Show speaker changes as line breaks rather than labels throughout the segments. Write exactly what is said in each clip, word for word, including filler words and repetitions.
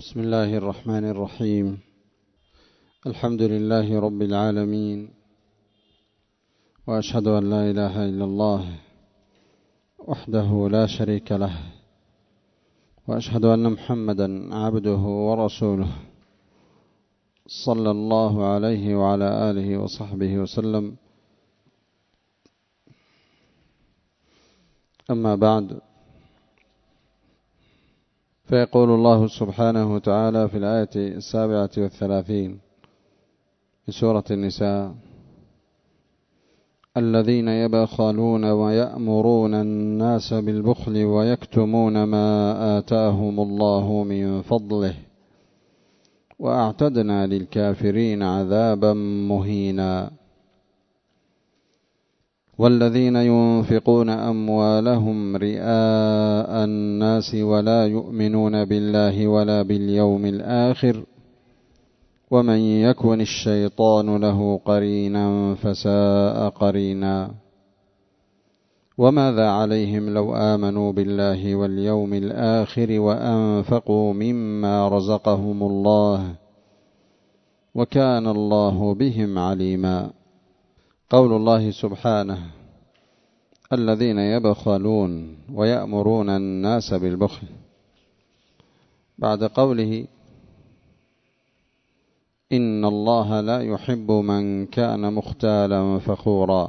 بسم الله الرحمن الرحيم. الحمد لله رب العالمين، وأشهد أن لا إله إلا الله وحده لا شريك له، وأشهد أن محمدا عبده ورسوله صلى الله عليه وعلى آله وصحبه وسلم. أما بعد، فيقول الله سبحانه وتعالى في الآية السابعة والثلاثين في سورة النساء: الذين يبخلون ويأمرون الناس بالبخل ويكتمون ما آتاهم الله من فضله وأعتدنا للكافرين عذابا مهينا. والذين ينفقون أموالهم رئاء الناس ولا يؤمنون بالله ولا باليوم الآخر ومن يكن الشيطان له قرينا فساء قرينا. وماذا عليهم لو آمنوا بالله واليوم الآخر وأنفقوا مما رزقهم الله وكان الله بهم عليما. قول الله سبحانه: الذين يبخلون ويأمرون الناس بالبخل، بعد قوله: إن الله لا يحب من كان مختالا فخورا،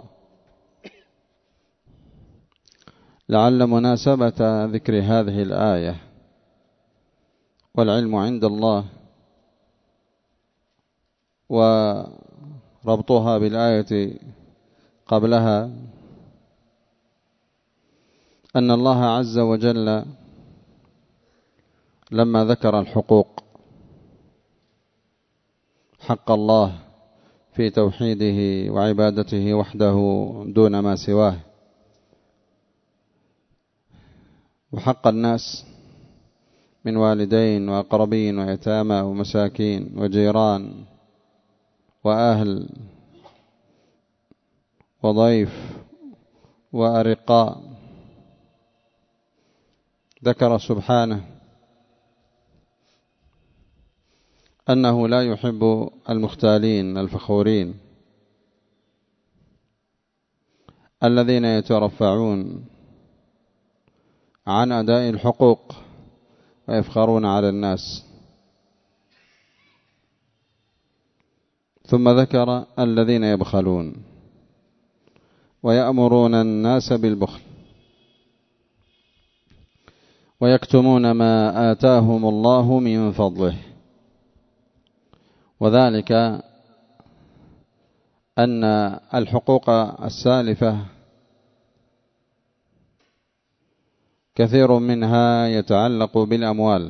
لعل مناسبة ذكر هذه الآية والعلم عند الله وربطها بالآية قبلها أن الله عز وجل لما ذكر الحقوق، حق الله في توحيده وعبادته وحده دون ما سواه، وحق الناس من والدين وأقربين ويتامى ومساكين وجيران وأهل وضيف وأرقاء، ذكر سبحانه أنه لا يحب المختالين الفخورين الذين يترفعون عن أداء الحقوق ويفخرون على الناس. ثم ذكر الذين يبخلون ويأمرون الناس بالبخل ويكتمون ما آتاهم الله من فضله، وذلك أن الحقوق السالفة كثير منها يتعلق بالأموال،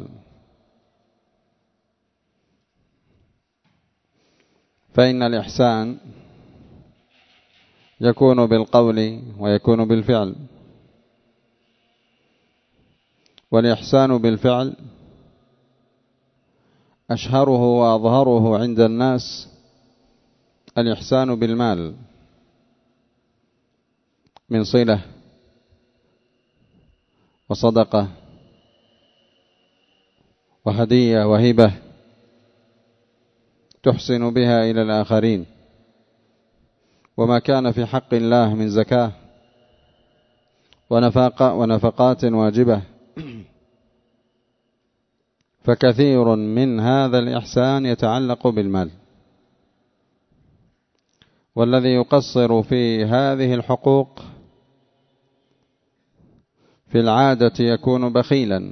فإن الإحسان يكون بالقول ويكون بالفعل، والإحسان بالفعل أشهره وأظهره عند الناس الإحسان بالمال من صلة وصدقة وهدية وهبة تحسن بها إلى الآخرين، وما كان في حق الله من زكاة ونفقات واجبة، فكثير من هذا الإحسان يتعلق بالمال. والذي يقصر في هذه الحقوق في العادة يكون بخيلا،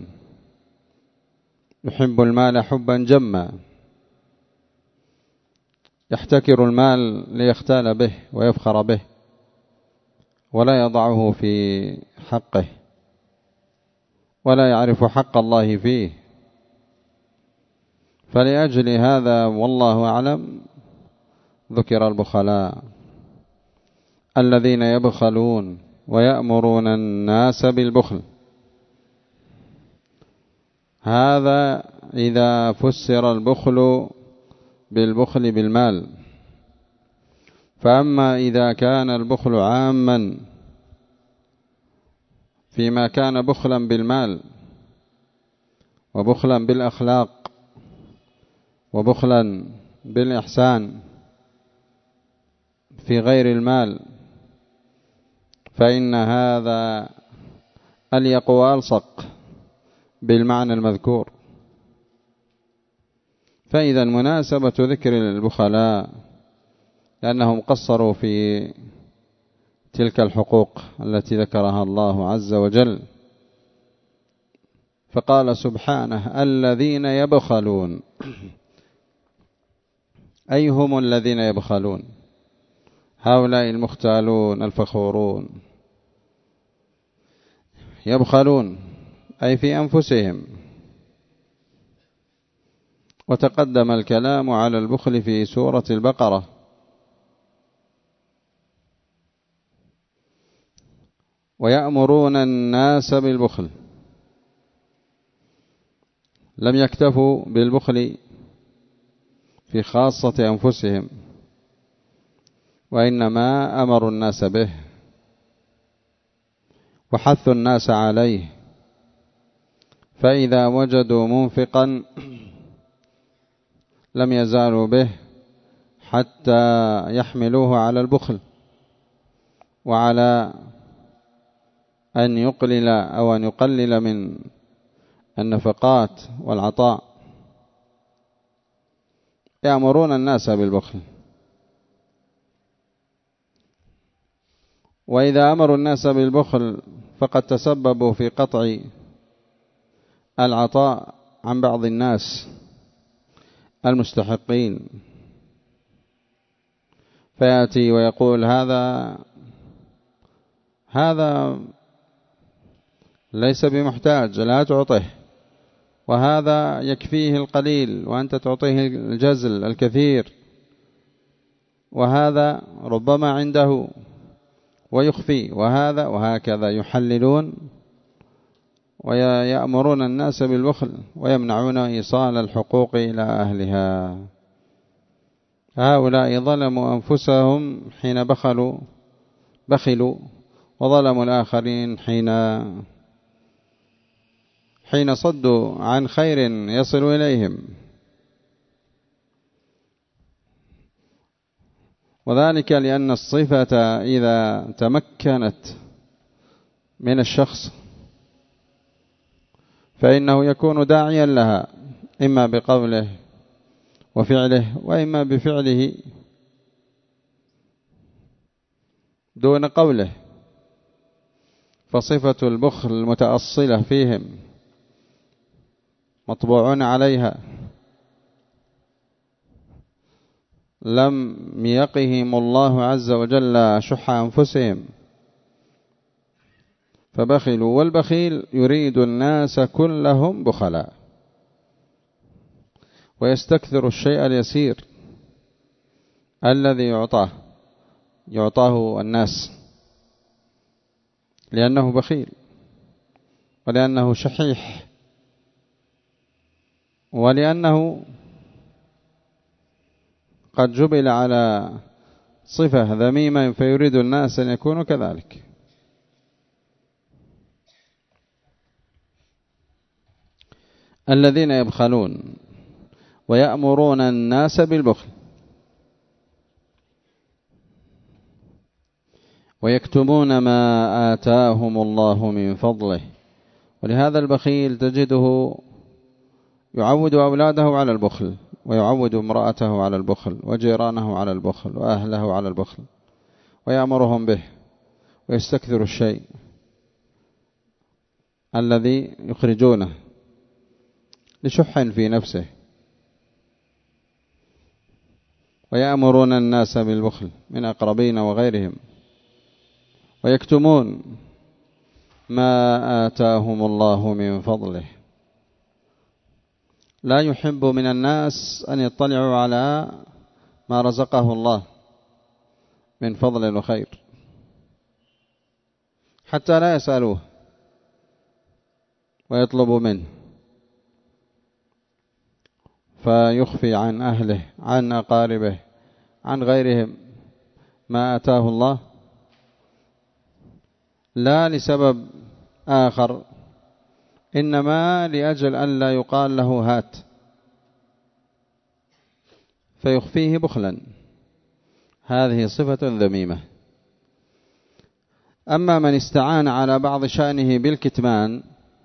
يحب المال حبا جما، يحتكر المال ليختال به ويفخر به ولا يضعه في حقه ولا يعرف حق الله فيه. فلأجل هذا والله أعلم ذكر البخلاء الذين يبخلون ويأمرون الناس بالبخل. هذا إذا فسر البخل بالبخل بالمال. فأما إذا كان البخل عاما فيما كان بخلا بالمال وبخلا بالأخلاق وبخلا بالإحسان في غير المال، فإن هذا أليق وألصق بالمعنى المذكور. فإذا مناسبة ذكر البخلاء لأنهم قصروا في تلك الحقوق التي ذكرها الله عز وجل، فقال سبحانه الذين يبخلون. أي هم الذين يبخلون؟ هؤلاء المختالون الفخورون يبخلون أي في أنفسهم. وتقدم الكلام على البخل في سورة البقرة، ويأمرون الناس بالبخل. لم يكتفوا بالبخل في خاصة أنفسهم، وإنما أمروا الناس به وحثوا الناس عليه. فإذا وجدوا منفقا لم يزالوا به حتى يحملوه على البخل وعلى أن يقلل أو أن يقلل من النفقات والعطاء. يأمرون الناس بالبخل، وإذا أمروا الناس بالبخل فقد تسببوا في قطع العطاء عن بعض الناس المستحقين، فيأتي ويقول هذا هذا ليس بمحتاج لا تعطيه، وهذا يكفيه القليل وأنت تعطيه الجزل الكثير، وهذا ربما عنده ويخفي، وهذا وهكذا يحللون ويأمرون الناس بالبخل ويمنعون إيصال الحقوق إلى أهلها. هؤلاء ظلموا أنفسهم حين بخلوا بخلوا وظلموا الآخرين حين حين صدوا عن خير يصل إليهم. وذلك لأن الصفة إذا تمكنت من الشخص فإنه يكون داعيا لها، إما بقوله وفعله وإما بفعله دون قوله. فصفة البخل المتأصلة فيهم مطبوعون عليها، لم يقهم الله عز وجل شح أنفسهم فبخلوا. والبخيل يريد الناس كلهم بخلاء ويستكثر الشيء اليسير الذي يعطاه يعطاه الناس، لأنه بخيل ولأنه شحيح ولأنه قد جبل على صفة ذميمة، فيريد الناس أن يكونوا كذلك. الذين يبخلون ويأمرون الناس بالبخل ويكتمون ما آتاهم الله من فضله. ولهذا البخيل تجده يعود أولاده على البخل، ويعود امرأته على البخل، وجيرانه على البخل، وأهله على البخل، ويأمرهم به، ويستكثر الشيء الذي يخرجونه لشح في نفسه. ويأمرون الناس بالبخل من أقربين وغيرهم، ويكتمون ما آتاهم الله من فضله. لا يحب من الناس أن يطلعوا على ما رزقه الله من فضل وخير حتى لا يسألوه ويطلبوا منه، فيخفي عن أهله عن أقاربه عن غيرهم ما آتاه الله، لا لسبب آخر، إنما لأجل أن لا يقال له هات، فيخفيه بخلا، هذه صفة ذميمة. أما من استعان على بعض شأنه بالكتمان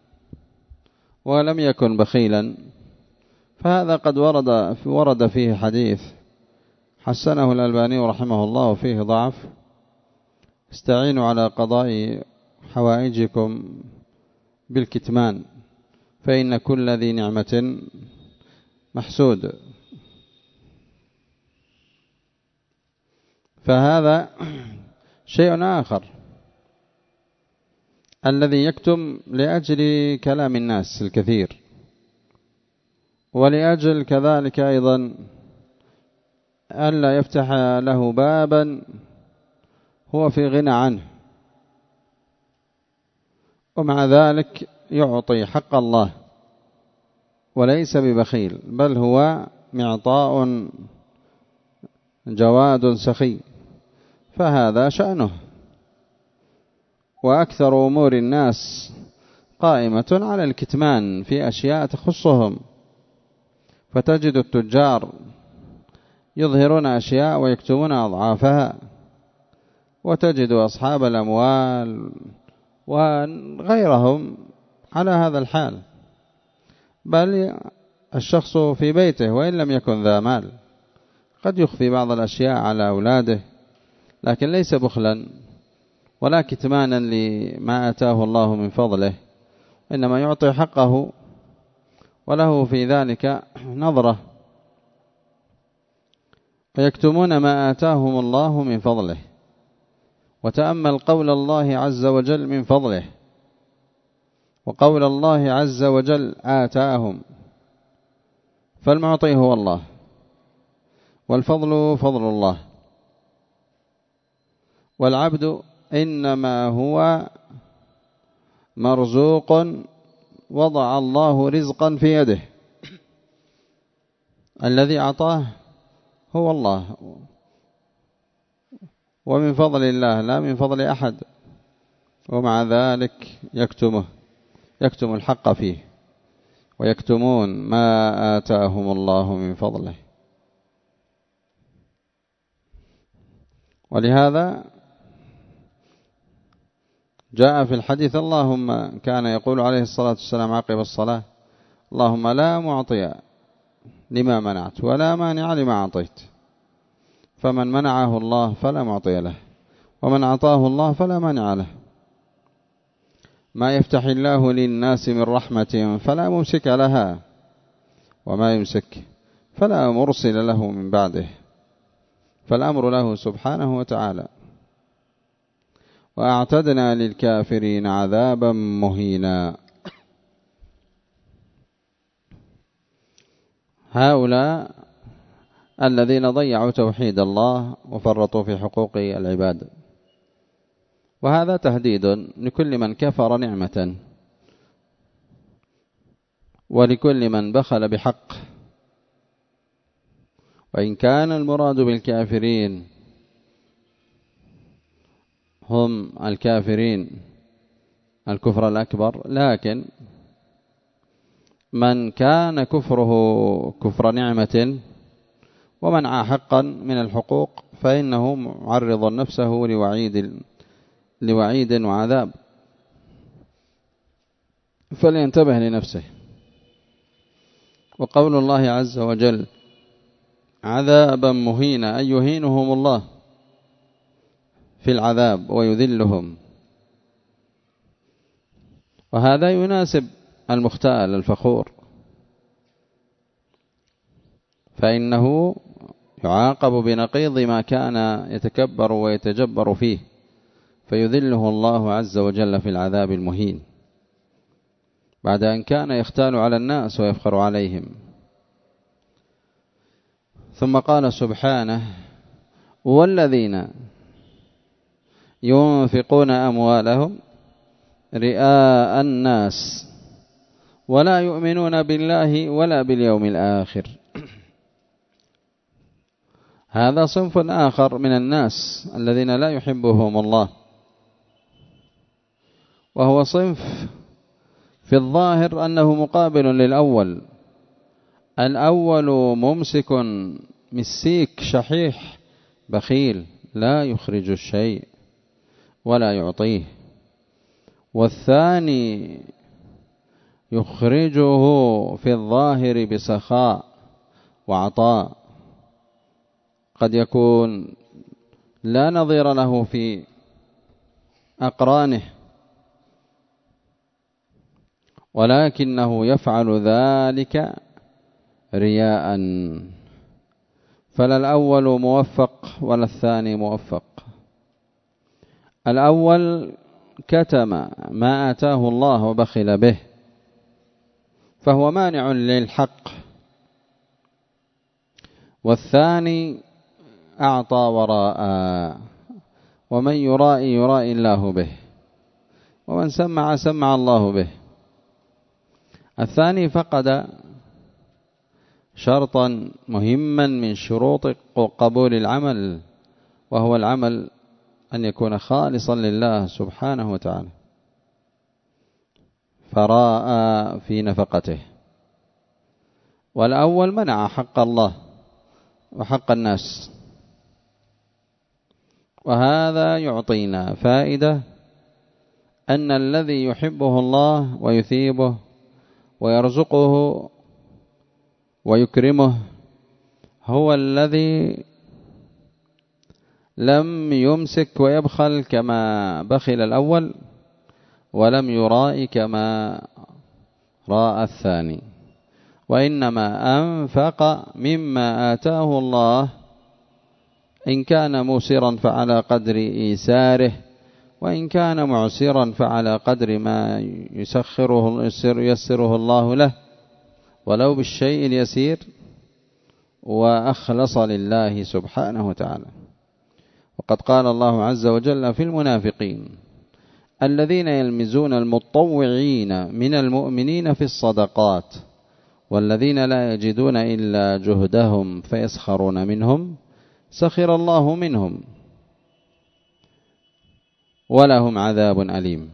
ولم يكن بخيلا، فهذا قد ورد ورد فيه حديث حسنه الألباني رحمه الله فيه ضعف: استعينوا على قضاء حوائجكم بالكتمان فإن كل ذي نعمة محسود. فهذا شيء آخر، الذي يكتم لأجل كلام الناس الكثير، ولأجل كذلك أيضا ألا يفتح له بابا هو في غنى عنه، ومع ذلك يعطي حق الله وليس ببخيل، بل هو معطاء جواد سخي، فهذا شأنه. وأكثر أمور الناس قائمة على الكتمان في أشياء تخصهم، فتجد التجار يظهرون أشياء ويكتمون أضعافها، وتجد أصحاب الأموال وغيرهم على هذا الحال، بل الشخص في بيته وإن لم يكن ذا مال قد يخفي بعض الأشياء على أولاده، لكن ليس بخلا ولا كتمانا لما آتاه الله من فضله، إنما يعطي حقه وله في ذلك نظرة. ويكتمون ما آتاهم الله من فضله. وتأمل قول الله عز وجل من فضله، وقول الله عز وجل آتاهم، فالمعطي هو الله، والفضل فضل الله، والعبد إنما هو مرزوق وضع الله رزقا في يده، الذي أعطاه هو الله، ومن فضل الله لا من فضل أحد، ومع ذلك يكتمه يكتم الحق فيه، ويكتمون ما آتاهم الله من فضله. ولهذا جاء في الحديث: اللهم، كان يقول عليه الصلاة والسلام عقب الصلاة: اللهم لا معطي لما منعت ولا مانع لما أعطيت، فمن منعه الله فلا معطي له، ومن أعطاه الله فلا مانع له. ما يفتح الله للناس من رحمة فلا ممسك لها، وما يمسك فلا مرسل له من بعده، فالأمر له سبحانه وتعالى. وأعتدنا للكافرين عذابا مهينا. هؤلاء الذين ضيعوا توحيد الله وفرطوا في حقوق العباد، وهذا تهديد لكل من كفر نعمة، ولكل من بخل بحق. وإن كان المراد بالكافرين هم الكافرين الكفر الأكبر، لكن من كان كفره كفر نعمة ومنع حقا من الحقوق فإنه معرض نفسه لوعيد لوعيد وعذاب، فلينتبه لنفسه. وقول الله عز وجل: عذابا مهينا، أي يهينهم الله في العذاب ويذلهم، وهذا يناسب المختال الفخور، فإنه يعاقب بنقيض ما كان يتكبر ويتجبر فيه، فيذله الله عز وجل في العذاب المهين، بعد أن كان يختال على الناس ويفخر عليهم. ثم قال سبحانه: والذين ينفقون أموالهم رئاء الناس ولا يؤمنون بالله ولا باليوم الآخر. هذا صنف آخر من الناس الذين لا يحبهم الله، وهو صنف في الظاهر أنه مقابل للأول. الأول ممسك مسيك شحيح بخيل لا يخرج الشيء ولا يعطيه. والثاني يخرجه في الظاهر بسخاء وعطاء، قد يكون لا نظير له في أقرانه، ولكنه يفعل ذلك رياء، فلا الأول موفق ولا الثاني موفق. الأول كتم ما آتاه الله وبخل به، فهو مانع للحق، والثاني أعطى وراء، ومن يرائي يرائي الله به، ومن سمع سمع الله به. الثاني فقد شرطا مهما من شروط قبول العمل، وهو العمل أن يكون خالصا لله سبحانه وتعالى، فراء في نفقته. والأول منع حق الله وحق الناس. وهذا يعطينا فائدة أن الذي يحبه الله ويثيبه ويرزقه ويكرمه هو الذي لم يمسك ويبخل كما بخل الأول، ولم يرائي كما راء الثاني، وإنما أنفق مما آتاه الله، إن كان موسرا فعلى قدر إيساره، وإن كان معسرا فعلى قدر ما يسخره يسره الله له، ولو بالشيء اليسير، وأخلص لله سبحانه وتعالى. وقد قال الله عز وجل في المنافقين: الذين يلمزون المتطوعين من المؤمنين في الصدقات والذين لا يجدون إلا جهدهم فيسخرون منهم سخر الله منهم ولهم عذاب أليم.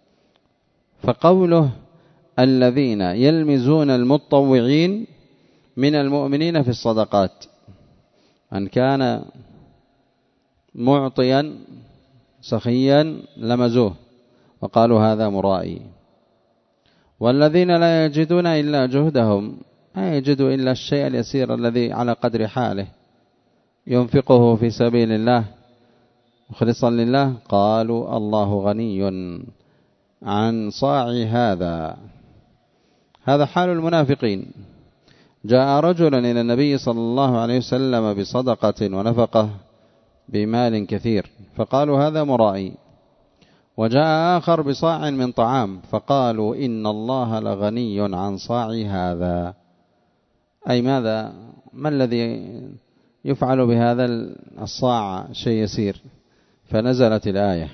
فقوله الذين يلمزون المتطوعين من المؤمنين في الصدقات، من كان معطيا سخيا لمزوه وقالوا هذا مرائي. والذين لا يجدون إلا جهدهم، لا يجدوا إلا الشيء اليسير الذي على قدر حاله ينفقه في سبيل الله مخلصا لله، قالوا الله غني عن صاع هذا. هذا حال المنافقين. جاء رجل إلى النبي صلى الله عليه وسلم بصدقة ونفقه بمال كثير، فقالوا هذا مرائي. وجاء آخر بصاع من طعام، فقالوا إن الله لغني عن صاع هذا. أي ماذا؟ ما الذي يفعل بهذا الصاع؟ شيء يسير. فنزلت الآية.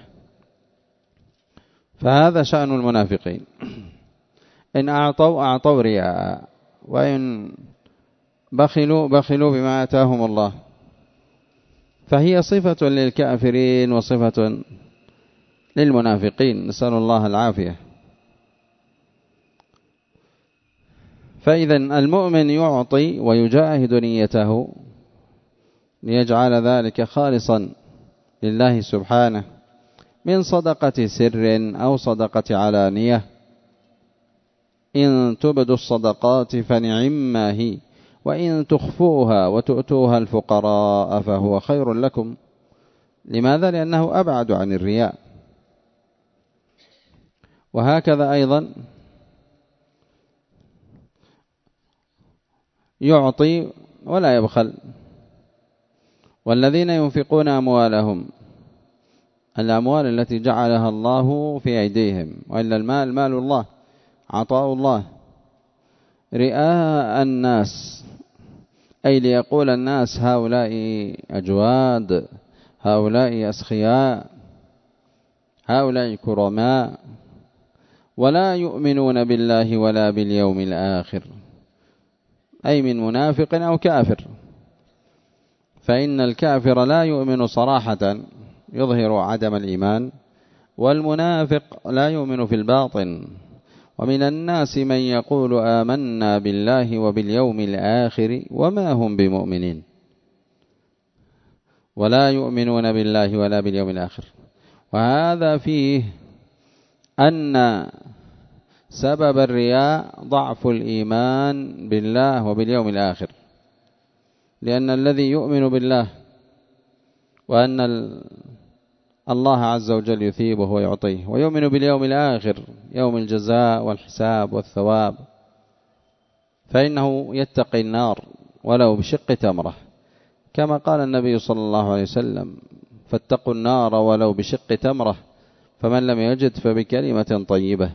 فهذا شأن المنافقين، إن أعطوا أعطوا رياء، وإن بخلوا بخلوا بما آتاهم الله. فهي صفة للكافرين وصفة للمنافقين، نسأل الله العافية. فإذا المؤمن يعطي ويجاهد نيته ليجعل ذلك خالصا لله سبحانه، من صدقة سر أو صدقة علانية. إن تبدوا الصدقات فنعما هي، وإن تخفوها وتؤتوها الفقراء فهو خير لكم. لماذا؟ لأنه أبعد عن الرياء. وهكذا أيضا يعطي ولا يبخل. والذين ينفقون أموالهم، الأموال التي جعلها الله في أيديهم، وإلا المال مال الله، عطاء الله، رئاء الناس، أي ليقول الناس هؤلاء أجواد، هؤلاء أسخياء، هؤلاء كرماء، ولا يؤمنون بالله ولا باليوم الآخر، أي من منافق أو كافر. فإن الكافر لا يؤمن صراحة، يظهر عدم الإيمان، والمنافق لا يؤمن في الباطن. ومن الناس من يقول آمنا بالله وباليوم الآخر وما هم بمؤمنين. ولا يؤمنون بالله ولا باليوم الآخر. وهذا فيه أن سبب الرياء ضعف الإيمان بالله وباليوم الآخر، لأن الذي يؤمن بالله وأن الله عز وجل يثيبه ويعطيه، ويؤمن باليوم الآخر يوم الجزاء والحساب والثواب، فإنه يتقي النار ولو بشق تمرة، كما قال النبي صلى الله عليه وسلم: فاتقوا النار ولو بشق تمرة، فمن لم يجد فبكلمة طيبة.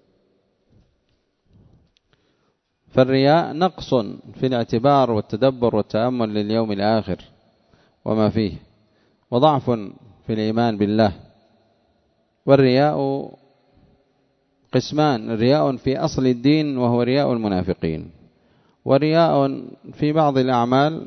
فالرياء نقص في الاعتبار والتدبر والتأمل لليوم الآخر وما فيه، وضعف في الإيمان بالله. والرياء قسمان: رياء في أصل الدين وهو رياء المنافقين، ورياء في بعض الأعمال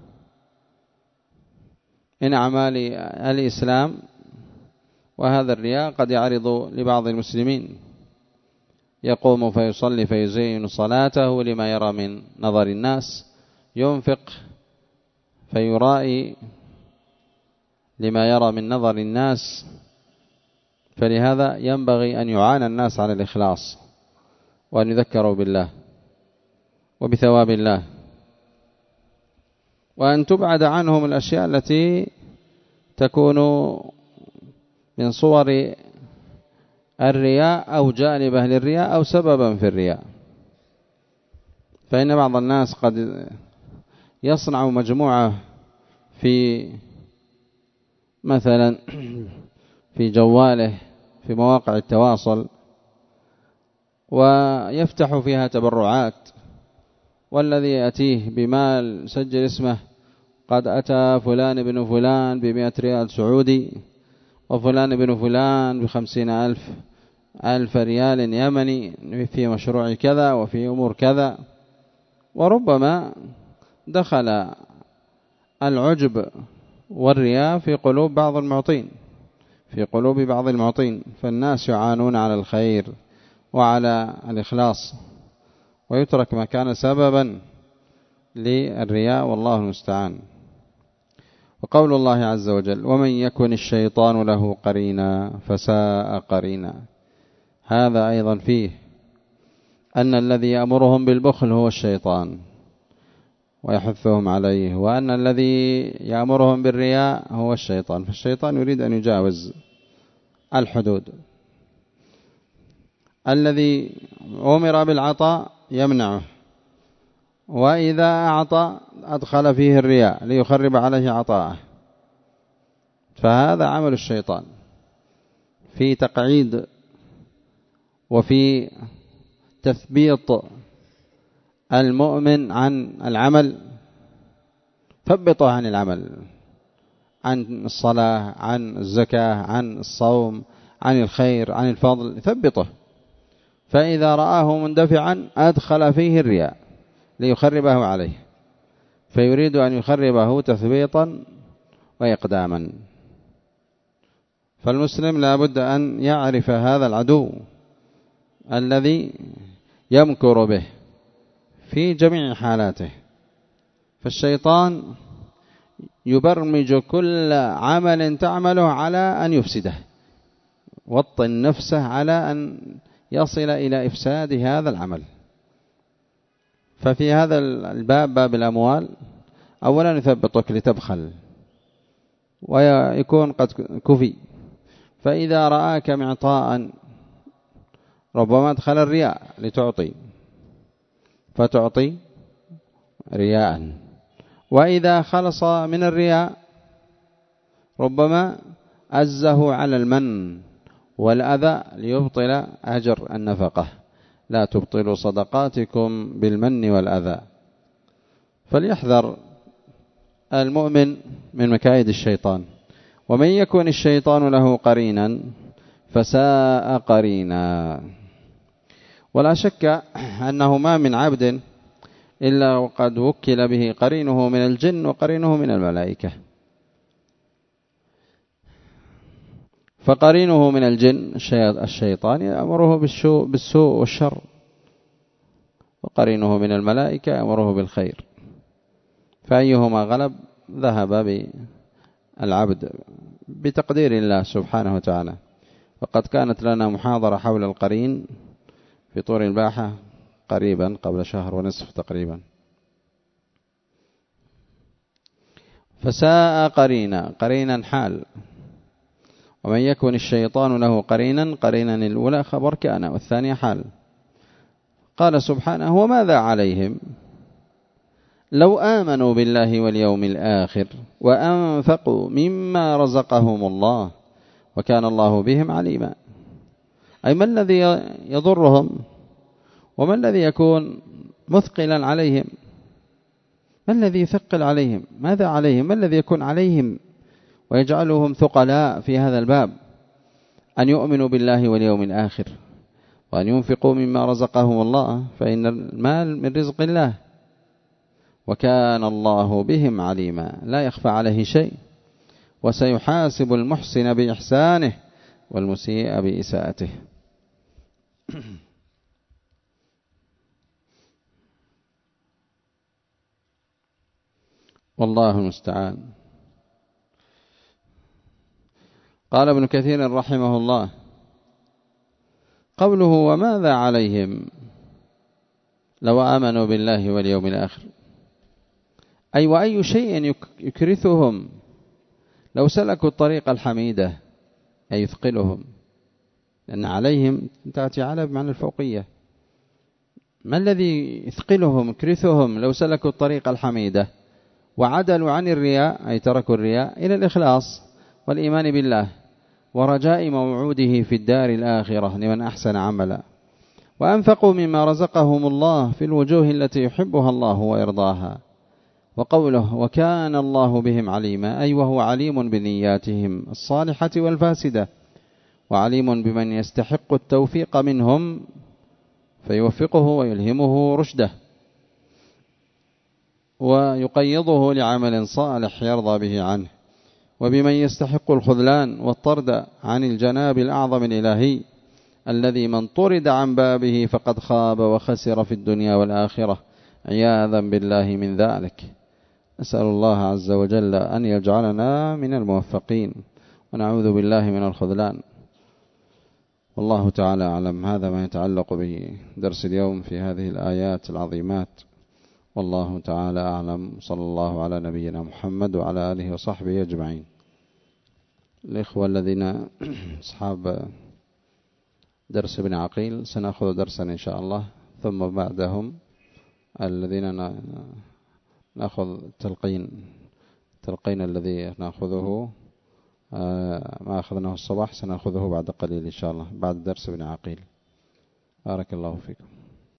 من أعمال الإسلام، وهذا الرياء قد يعرض لبعض المسلمين، يقوم فيصلي فيزين صلاته لما يرى من نظر الناس، ينفق فيرائي لما يرى من نظر الناس، فلهذا ينبغي أن يعانى الناس على الإخلاص، وأن يذكروا بالله وبثواب الله، وأن تبعد عنهم الأشياء التي تكون من صور الرياء أو جانبه للرياء أو سببا في الرياء. فإن بعض الناس قد يصنع مجموعة في مثلا في جواله في مواقع التواصل، ويفتح فيها تبرعات، والذي يأتيه بمال سجل اسمه: قد أتى فلان بن فلان بمئة ريال سعودي، وفلان بن فلان بخمسين ألف ألف ريال يمني في مشروع كذا وفي أمور كذا. وربما دخل العجب والرياء في قلوب بعض المعطين في قلوب بعض المعطين فالناس يعانون على الخير وعلى الإخلاص، ويترك ما كان سببا للرياء، والله المستعان. وقول الله عز وجل: ومن يكن الشيطان له قرينا فساء قرينا، هذا أيضا فيه أن الذي يأمرهم بالبخل هو الشيطان ويحثهم عليه، وأن الذي يأمرهم بالرياء هو الشيطان، فالشيطان يريد أن يجاوز الحدود. الذي أمر بالعطاء يمنعه، وإذا أعطى أدخل فيه الرياء ليخرب عليه عطاءه، فهذا عمل الشيطان في تقعيد وفي تثبيط المؤمن عن العمل. ثبطه عن العمل، عن الصلاة، عن الزكاة، عن الصوم، عن الخير، عن الفضل، ثبطه. فإذا رآه مندفعا أدخل فيه الرياء ليخربه عليه، فيريد أن يخربه تثبيطا وإقداما. فالمسلم لا بد أن يعرف هذا العدو الذي يمكر به في جميع حالاته. فالشيطان يبرمج كل عمل تعمله على أن يفسده، وطن نفسه على أن يصل إلى إفساد هذا العمل. ففي هذا الباب، باب الأموال، أولا يثبطك لتبخل ويكون قد كفي، فإذا رآك معطاء ربما ادخل الرياء لتعطي فتعطي رياء، وإذا خلص من الرياء ربما أزه على المن والأذى ليبطل أجر النفقة: لا تبطلوا صدقاتكم بالمن والأذى. فليحذر المؤمن من مكايد الشيطان. ومن يكن الشيطان له قرينا فساء قرينا. ولا شك أنه ما من عبد إلا وقد وكل به قرينه من الجن وقرينه من الملائكة. فقرينه من الجن الشيطان يأمره بالسوء والشر، وقرينه من الملائكة يأمره بالخير، فأيهما غلب ذهب العبد بتقدير الله سبحانه وتعالى. وقد كانت لنا محاضرة حول القرين في طور الباحة قريبا قبل شهر ونصف تقريبا. فساء قرينا، قرينا حال، ومن يكن الشيطان له قرينا، قرينا الأولى خبر كان والثانية حال. قال سبحانه وماذا عليهم لو آمنوا بالله واليوم الآخر وأنفقوا مما رزقهم الله وكان الله بهم عليما. أي ما الذي يضرهم وما الذي يكون مثقلا عليهم؟ ما الذي يثقل عليهم؟ ماذا عليهم؟ ما الذي يكون عليهم ويجعلهم ثقلاء في هذا الباب؟ أن يؤمنوا بالله واليوم الآخر وأن ينفقوا مما رزقهم الله، فإن المال من رزق الله، وكان الله بهم عليما، لا يخفى عليه شيء، وسيحاسب المحسن بإحسانه والمسيء بإساءته. والله المستعان. قال ابن كثير رحمه الله: قوله وماذا عليهم لو آمنوا بالله واليوم الآخر، أي وأي شيء يكرثهم لو سلكوا الطريق الحميدة، أي يثقلهم، لأن عليهم تأتي على بمعنى الفوقية. ما الذي يثقلهم يكرثهم لو سلكوا الطريق الحميدة وعدلوا عن الرياء، أي تركوا الرياء، إلى الإخلاص والإيمان بالله ورجاء موعوده في الدار الآخرة لمن أحسن عملا، وأنفقوا مما رزقهم الله في الوجوه التي يحبها الله ويرضاها. وقوله وكان الله بهم عليما، أي وهو عليم بنياتهم الصالحة والفاسدة، وعليم بمن يستحق التوفيق منهم فيوفقه ويلهمه رشده ويقيضه لعمل صالح يرضى به عنه، وبمن يستحق الخذلان والطرد عن الجناب الأعظم الإلهي الذي من طرد عن بابه فقد خاب وخسر في الدنيا والآخرة، عياذا بالله من ذلك. أسأل الله عز وجل أن يجعلنا من الموفقين ونعوذ بالله من الخذلان. والله تعالى أعلم. هذا ما يتعلق بدرس اليوم في هذه الآيات العظيمات، والله تعالى أعلم. صلى الله على نبينا محمد وعلى آله وصحبه أجمعين. الإخوة الذين أصحاب درس ابن عقيل سنأخذ درسا إن شاء الله، ثم بعدهم الذين نأخذ تلقين تلقين الذي نأخذه ما أخذناه الصباح سنأخذه بعد قليل إن شاء الله، بعد درس ابن عقيل. بارك الله فيكم.